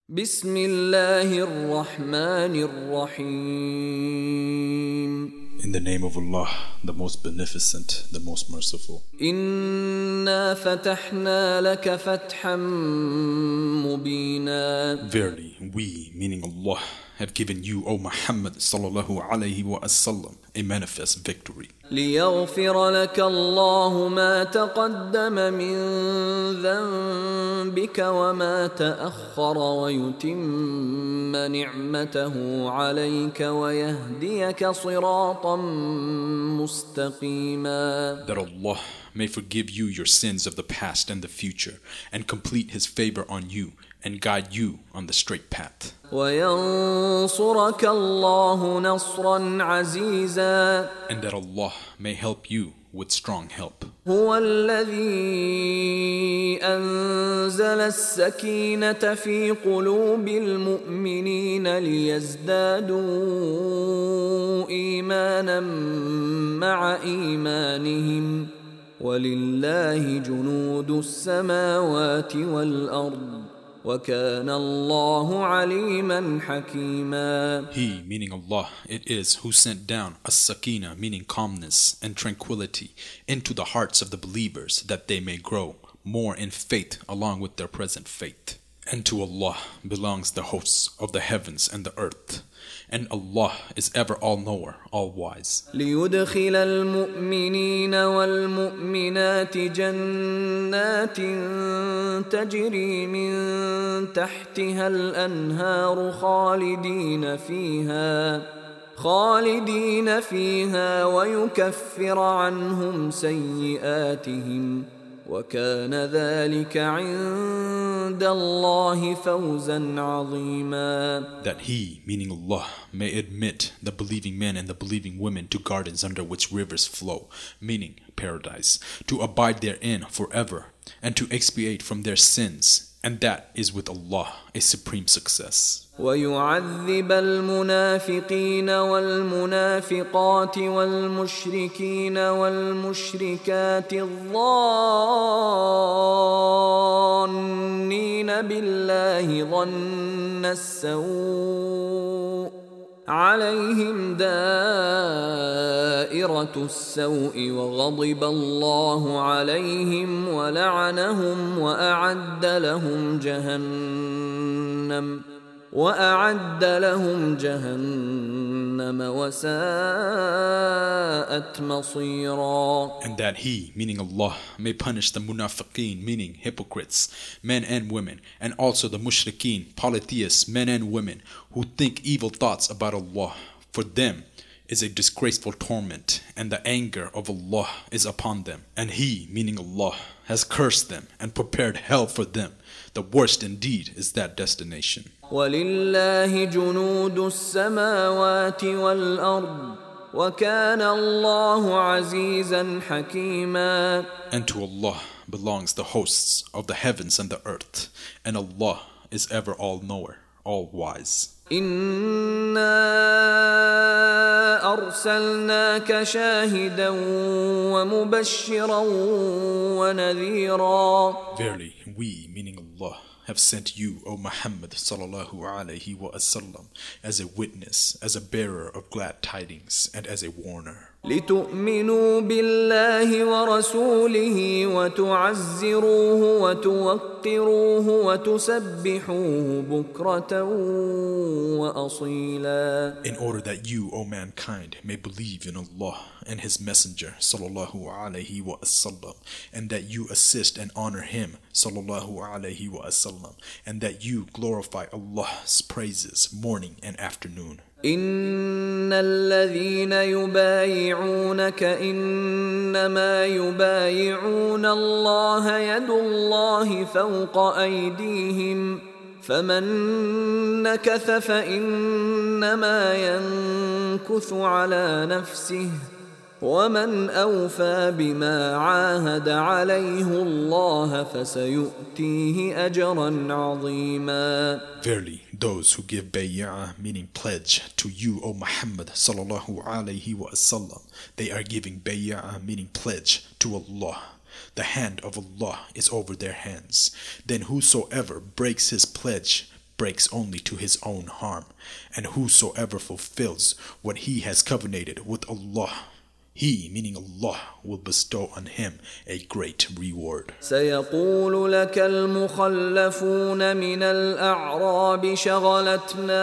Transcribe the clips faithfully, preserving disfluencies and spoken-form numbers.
بسم الله الرحمن الرحيم In the name of Allah, the most beneficent, the most merciful. إنا فتحنا لك فتحا مبينا. Verily, we, meaning Allah, have given you, O Muhammad sallallahu alayhi wa sallam, a manifest victory. ليغفر لك الله ما تقدم من ذنبك وما تأخر ويتم نعمته عليك ويهديك صراطا مستقيما. That Allah may forgive you your sins of the past and the future, and complete His favor on you, and guide you on the straight path. وينصرك الله نصرا عزيزا. And that Allah may help you with strong help. هو الذي أنزل السكينة في قلوب المؤمنين ليزدادوا إيمانا مع إيمانهم ولله جنود السماوات والأرض وَكَانَ اللَّهُ عَلِيمًا حَكِيمًا. He, meaning Allah, it is who sent down as-sakina, meaning calmness and tranquility, into the hearts of the believers, that they may grow more in faith along with their present faith. And to Allah belongs the hosts of the heavens and the earth. And Allah is ever all-knower, all-wise. ليدخل المؤمنين والمؤمنات جنات تجري من تحتها الأنهار خالدين فيها خالدين فيها ويكفر عنهم سيئاتهم وكان ذلك عند الله فوزا عظيما. That He, meaning Allah, may admit the believing men and the believing women to gardens under which rivers flow, meaning paradise, to abide therein forever, and to expiate from their sins, and that is with Allah a supreme success. ويعذب المنافقين والمنافقات والمشركين والمشركات الظانين بالله ظن السوء عليهم دائرة السوء وغضب الله عليهم ولعنهم وأعد لهم جهنم وأعد لهم جهنم وساءت مصيرا. And that He, meaning Allah, may punish the munafiqeen, meaning hypocrites, men and women, and also the mushrikeen, polytheists, men and women, who think evil thoughts about Allah. For them is a disgraceful torment, and the anger of Allah is upon them. And He, meaning Allah, has cursed them and prepared hell for them. The worst indeed is that destination. وَلِلَّهِ جُنُودُ السَّمَاوَاتِ وَالْأَرْضِ وَكَانَ اللَّهُ عَزِيزًا حَكِيمًا. And to Allah belongs the hosts of the heavens and the earth, and Allah is ever all-knower, all-wise. إِنَّا أَرْسَلْنَاكَ شَاهِدًا وَمُبَشِّرًا وَنَذِيرًا. Verily, we, meaning Allah, have sent you, O Muhammad sallallahu alayhi wa sallam, as a witness, as a bearer of glad tidings, and as a warner. لِتُؤْمِنُوا بِاللَّهِ وَرَسُولِهِ وَتُعَزِّرُوهُ وَتُوَقِّرُوهُ وَتُسَبِّحُوهُ بُكْرَةً وَأَصِيلًا. In order that you, O mankind, may believe in Allah and His Messenger sallallahu alayhi wa sallam, and that you assist and honor Him sallallahu alayhi wa sallam, and that you glorify Allah's praises morning and afternoon. إن الذين يبايعونك إنما يبايعون الله يد الله فوق أيديهم فمن نكث فإنما ينكث على نفسه ومن أوفى بما عاهد عليه الله فسيؤتيه أجرا عظيما. Verily, those who give bay'ah, meaning pledge, to you, O Muhammad sallallahu alayhi wa sallam, they are giving bay'ah, meaning pledge, to Allah. The hand of Allah is over their hands. Then whosoever breaks his pledge, breaks only to his own harm, and whosoever fulfills what he has covenanted with Allah, He, meaning Allah, will bestow on him a great reward. سيقول لك المخلفون من الأعراب شغلتنا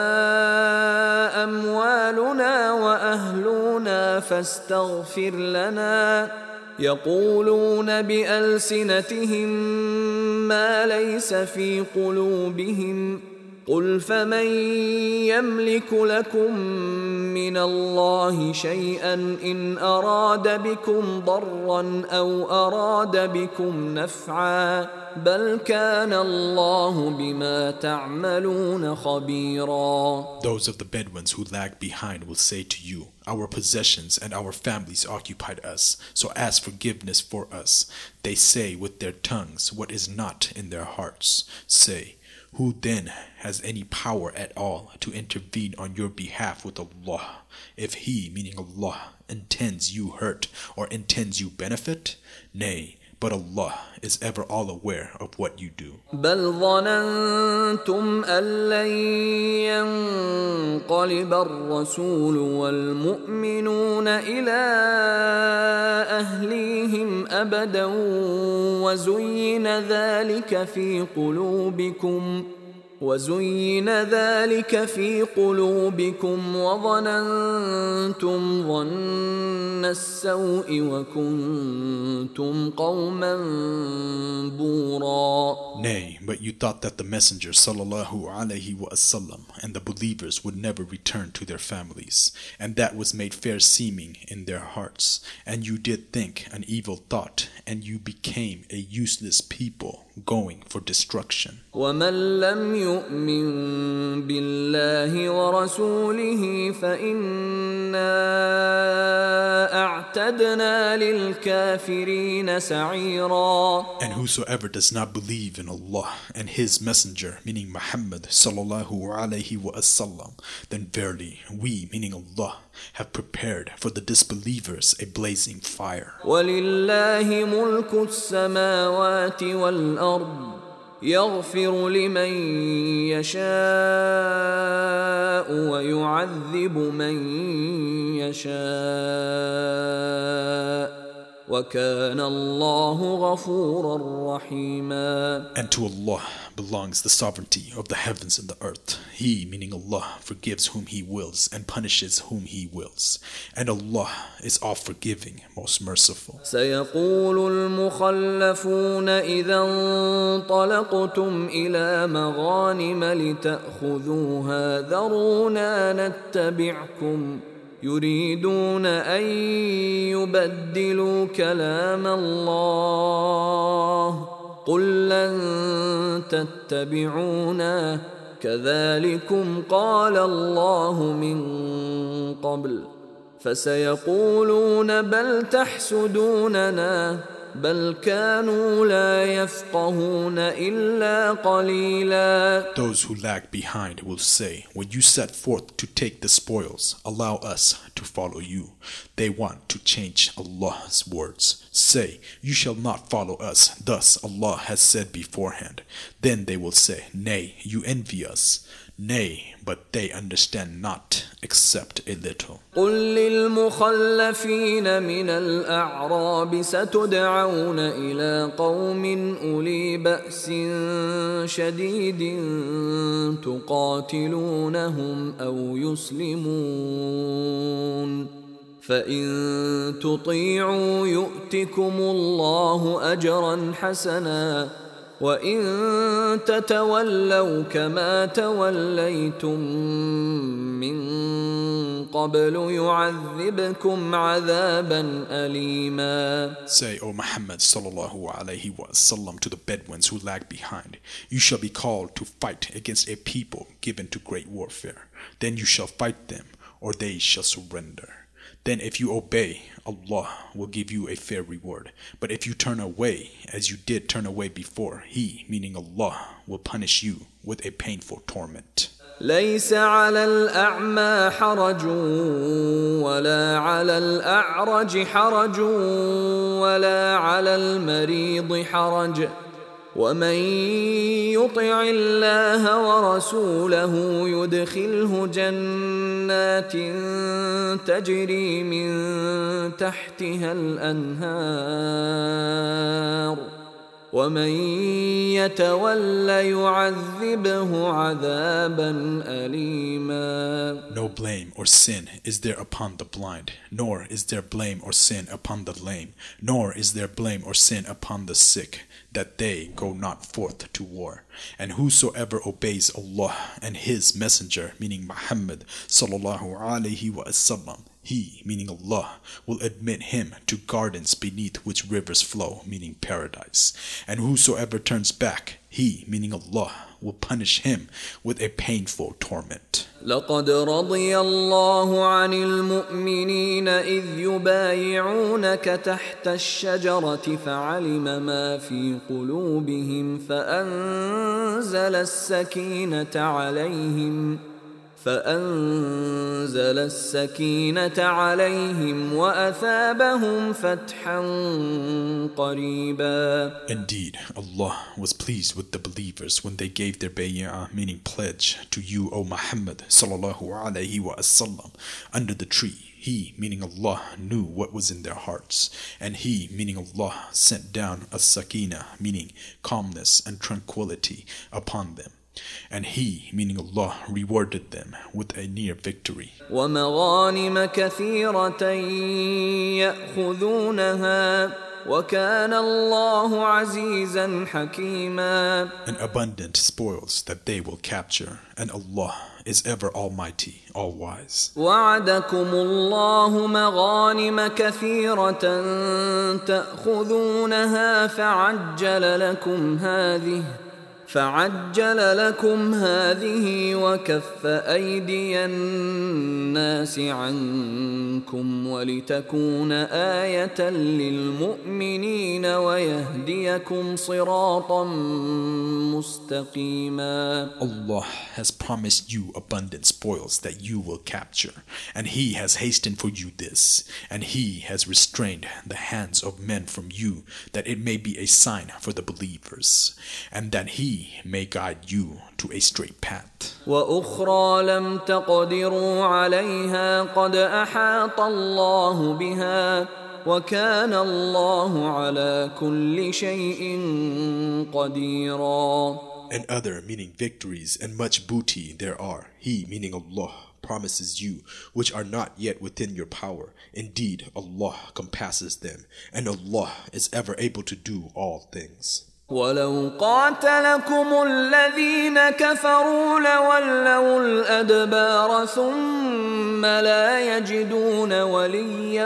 أموالنا وأهلنا فاستغفر لنا يقولون بألسنتهم ما ليس في قلوبهم قل فمن يملك لكم من الله شيئا إن أراد بكم ضرا أو أراد بكم نفعا بل كان الله بما تعملون خبيرا. Those of the Bedouins who lag behind will say to you, our possessions and our families occupied us, so ask forgiveness for us. They say with their tongues what is not in their hearts. Say, who then has any power at all to intervene on your behalf with Allah? If He, meaning Allah, intends you hurt or intends you benefit? Nay, but Allah is ever all aware of what you do. بل ظننتم أن لن ينقلب الرسول والمؤمنون إلى أهليهم أبدا وزين ذلك في قلوبكم وزين ذلك في قلوبكم وظننتم ظن السوء وكنتم قوما بورا. Nay, but you thought that the Messenger sallallahu alaihi wasallam and the believers would never return to their families, and that was made fair seeming in their hearts, and you did think an evil thought, and you became a useless people going for destruction. ومن لم يؤمن بالله ورسوله فإنا أعتدنا للكافرين سعيرا. And whosoever does not believe in Allah and His Messenger, meaning Muhammad sallallahu alaihi wasallam, then verily we, meaning Allah, have prepared for the disbelievers a blazing fire. وَلِلَّهِ مُلْكُ السَّمَاوَاتِ وَالْأَرْضِ يَغْفِرُ لِمَن يَشَاءُ وَيُعَذِّبُ مَن يَشَاءُ وَكَانَ اللَّهُ غَفُورًا رَحِيمًا. And to Allah belongs the sovereignty of the heavens and the earth. He, meaning Allah, forgives whom He wills and punishes whom He wills. And Allah is all-forgiving, most merciful. سيقول المخلفون إذا انطلقتم إلى مغانم لتأخذوها ذرونا نتبعكم يريدون أن يبدلوا كلام الله قل لن تتبعونا كذلكم قال الله من قبل فسيقولون بل تحسدوننا بل كانوا لا يفقهون إلا قليلا. Those who lag behind will say, when you set forth to take the spoils, allow us to follow you. They want to change Allah's words. Say, you shall not follow us, thus Allah has said beforehand. Then they will say, nay, you envy us. Nay, but they understand not except a little. قل للمخلفين من الأعراب ستدعون إلى قوم أولي بأس شديد تقاتلونهم أو يسلمون فإن تطيعوا يؤتكم الله أجرا حسنا وإن تتولوا كما توليتم من قبل يعذبكم عذابا أليما. Say, O Muhammad sallallahu alaihi wasallam, to the Bedouins who lag behind, you shall be called to fight against a people given to great warfare. Then you shall fight them, or they shall surrender. Then if you obey, Allah will give you a fair reward. But if you turn away, as you did turn away before, He, meaning Allah, will punish you with a painful torment. ليس على الأعمى حرج ولا على الأعرج حرج ولا على المريض حرج ومن يطع الله ورسوله يدخله جنات تجري من تحتها الأنهار ومن يتول يعذبه عذابا أليما. No blame or sin is there upon the blind, nor is there blame or sin upon the lame, nor is there blame or sin upon the sick, that they go not forth to war. And whosoever obeys Allah and His Messenger, meaning Muhammad sallallahu alaihi wasallam, He, meaning Allah, will admit him to gardens beneath which rivers flow, meaning paradise. And whosoever turns back, He, meaning Allah, will punish him with a painful torment. لقد رضي الله عن المؤمنين إذ يبايعونك تحت الشجرة فعلم ما في قلوبهم فأنزل السكينة عليهم فأنزل السكينة عليهم وأثابهم فتحا قريبا. Indeed, Allah was pleased with the believers when they gave their bay'ah, meaning pledge, to you, O Muhammad sallallahu alaihi wasallam, under the tree. He, meaning Allah, knew what was in their hearts, and He, meaning Allah, sent down a sakina, meaning calmness and tranquility, upon them. And He, meaning Allah, rewarded them with a near victory. وَمَغَانِمَ كَثِيرَةً يَأْخُذُونَهَا وَكَانَ اللَّهُ عَزِيزًا حَكِيمًا. And abundant spoils that they will capture, and Allah is ever almighty, all-wise. وَعَدَكُمُ اللَّهُ مَغَانِمَ كَثِيرَةً تَأْخُذُونَهَا فَعَجَّلَ لَكُمْ هَذِهِ فعجل لكم هذه وكف أيدي الناس عنكم ولتكون آية للمؤمنين ويهديكم صراطا مستقيما. Allah has promised you abundant spoils that you will capture, and He has hastened for you this, and He has restrained the hands of men from you, that it may be a sign for the believers, and that He may guide you to a straight path. وأخرى لم تقدروا عليها قد أحاط الله بها وكان الله على كل شيء قديرا. And other, meaning victories and much booty there are, He, meaning Allah, promises you, which are not yet within your power. Indeed, Allah compasses them, and Allah is ever able to do all things. ولو قاتلكم الذين كفروا لولوا الأدبار ثم لا يجدون وليا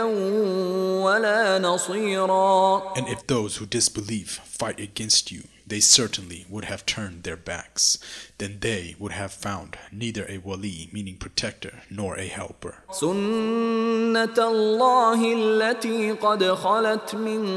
ولا نصيرا. And if those who disbelieve fight against you, they certainly would have turned their backs. Then they would have found neither a wali, meaning protector, nor a helper. سنة الله التي قد خلت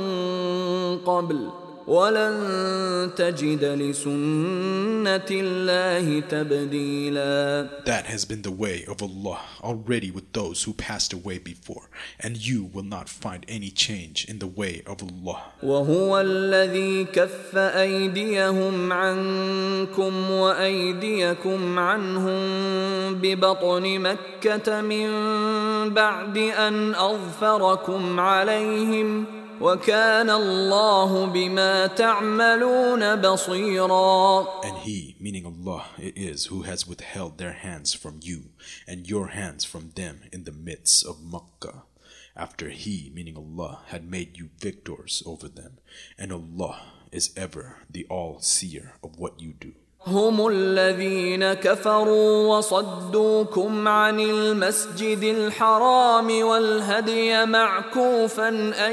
من قبل وَلَن تَجِدَ لِسُنَّةِ اللَّهِ تَبْدِيلًا. That has been the way of Allah already with those who passed away before, and you will not find any change in the way of Allah. وَهُوَ الَّذِي كَفَّ أَيْدِيَهُمْ عَنكُمْ وَأَيْدِيَكُمْ عَنْهُمْ بِبَطْنِ مَكَّةَ مِنْ بَعْدِ أَنْ أَظْفَرَكُمْ عَلَيْهِمْ وَكَانَ اللَّهُ بِمَا تَعْمَلُونَ بَصِيرًا. And He, meaning Allah, it is who has withheld their hands from you and your hands from them in the midst of Makkah, after He, meaning Allah, had made you victors over them, and Allah is ever the all-seer of what you do. هم الذين كفروا وصدوكم عن المسجد الحرام والهدي معكوفا أن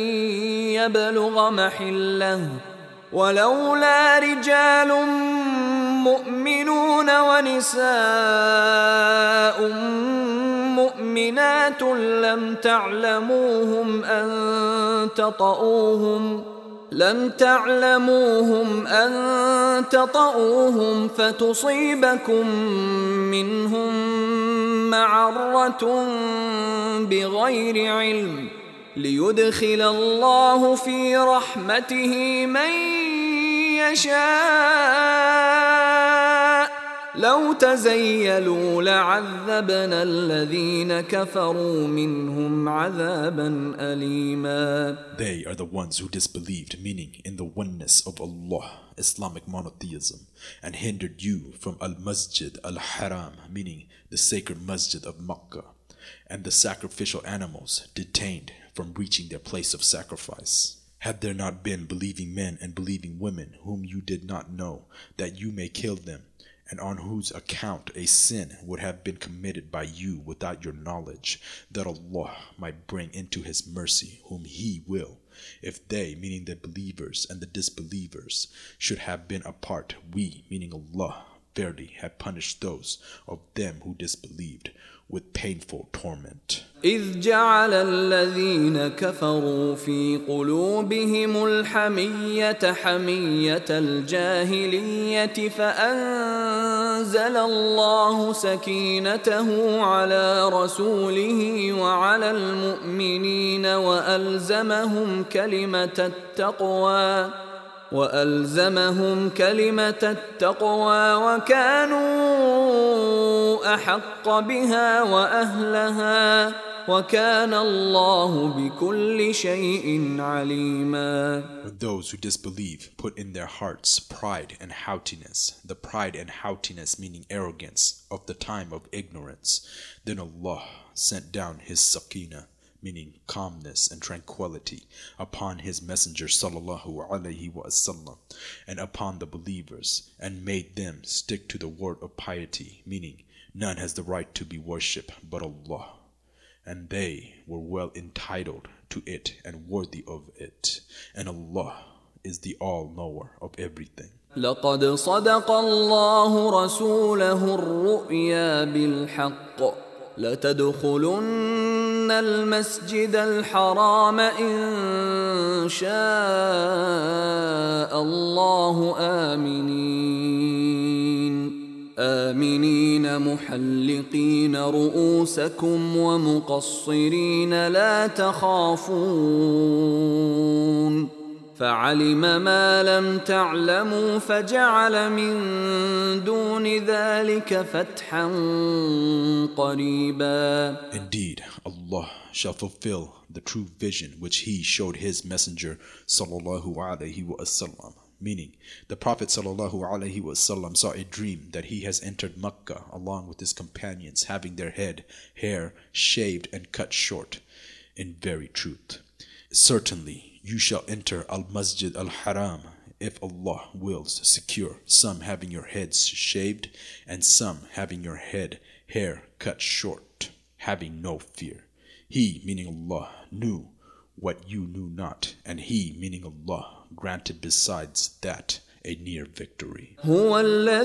يبلغ محله ولولا رجال مؤمنون ونساء مؤمنات لم تعلموهم أن تطؤوهم لم تعلموهم أن تطؤوهم فتصيبكم منهم معرة بغير علم ليدخل الله في رحمته من يشاء لو تزيلوا لعذبنا الذين كفروا منهم عذابا أليما. They are the ones who disbelieved, meaning in the oneness of Allah, Islamic monotheism, and hindered you from Al-Masjid Al-Haram, meaning the sacred Masjid of Makkah, and the sacrificial animals detained from reaching their place of sacrifice. Had there not been believing men and believing women whom you did not know, that you may kill them, and on whose account a sin would have been committed by you without your knowledge, that Allah might bring into His mercy whom He will. If they, meaning the believers and the disbelievers, should have been apart, we, meaning Allah, verily had punished those of them who disbelieved with painful torment. إذ جعل الذين كفروا في قلوبهم الحمية حمية الجاهلية فأنزل الله سكينته على رسوله وعلى المؤمنين وألزمهم كلمة التقوى وألزمهم كلمة التقوى وكانوا أحق بها وأهلها وكان الله بكل شيء عليما. When those who disbelieve put in their hearts pride and haughtiness, the pride and haughtiness meaning arrogance of the time of ignorance, then Allah sent down His sakina, meaning calmness and tranquility, upon His Messenger sallallahu alaihi wasallam and upon the believers, and made them stick to the word of piety, meaning none has the right to be worshipped but Allah, and they were well entitled to it and worthy of it, and Allah is the all-knower of everything. لقد صدق الله رسوله الرؤيا بالحق لتدخلن المسجد الحرام إن شاء الله آمنين آمنين محلقين رؤوسكم ومقصرين لا تخافون فعلم ما لم تعلموا فجعل من دون ذلك فتحا قريبا. Indeed, Allah shall fulfill the true vision which He showed His Messenger sallallahu alaihi wasallam. Meaning, the Prophet sallallahu alaihi wasallam saw a dream that he has entered Makkah along with his companions, having their head, hair shaved and cut short. In very truth, certainly you shall enter Al-Masjid Al-Haram, if Allah wills, secure, some having your heads shaved, and some having your head, hair cut short, having no fear. He, meaning Allah, knew what you knew not, and He, meaning Allah, granted besides that a near victory. هو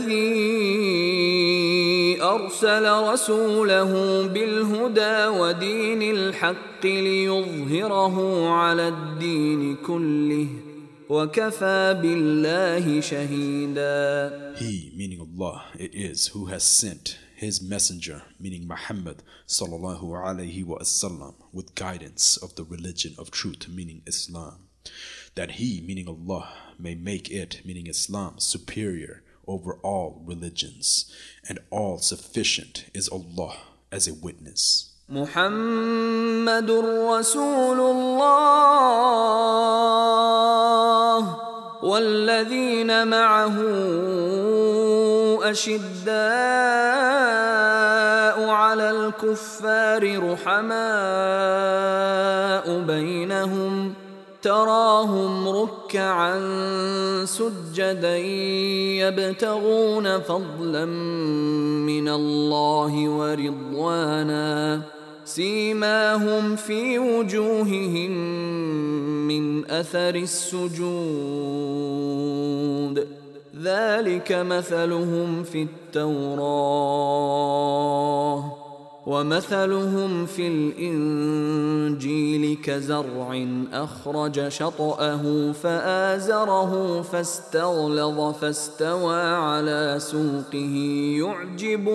الذي أرسل رسوله بالهدى ودين الحق ليظهره على الدين كله وكفى بالله شهيدا. He, meaning Allah, it is who has sent His Messenger, meaning Muhammad sallallahu alaihi wasallam, with guidance of the religion of truth, meaning Islam, that He, meaning Allah, may make it, meaning Islam, superior over all religions, and all sufficient is Allah as a witness. محمد رسول الله والذين معه أشداء على الكفار رحماء بينهم تراهم ركعا سجدا يبتغون فضلا من الله ورضوانا سيماهم في وجوههم من أثر السجود ذلك مثلهم في التوراة ومثلهم في الإنجيل كزرع أخرج شطأه فآزره فاستغلظ فاستوى على سوقه يعجب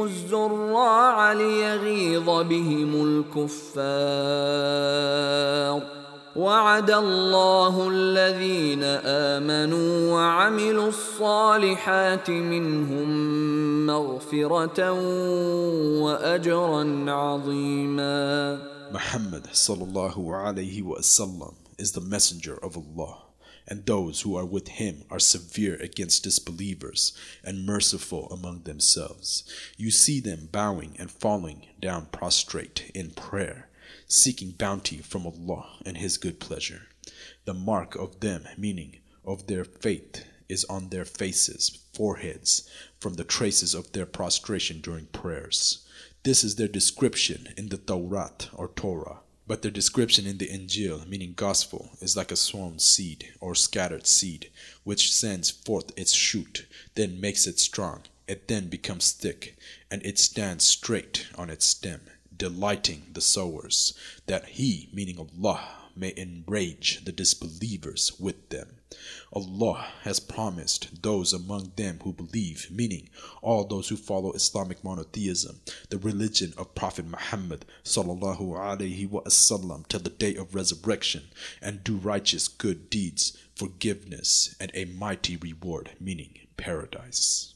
الزراع ليغيظ بهم الكفار وعد الله الذين آمنوا وعملوا الصالحات منهم مغفرة وأجرا عظيما. Muhammad sallallahu alayhi wa sallam is the messenger of Allah, and those who are with him are severe against disbelievers and merciful among themselves. You see them bowing and falling down prostrate in prayer, seeking bounty from Allah and His good pleasure. The mark of them, meaning of their faith, is on their faces, foreheads, from the traces of their prostration during prayers. This is their description in the Tawrat or Torah. But their description in the Injil, meaning gospel, is like a sown seed or scattered seed, which sends forth its shoot, then makes it strong. It then becomes thick, and it stands straight on its stem, delighting the sowers, that He, meaning Allah, may enrage the disbelievers with them. Allah has promised those among them who believe, meaning all those who follow Islamic monotheism, the religion of Prophet Muhammad sallallahu alaihi wasallam till the day of resurrection, and do righteous good deeds, forgiveness, and a mighty reward, meaning paradise.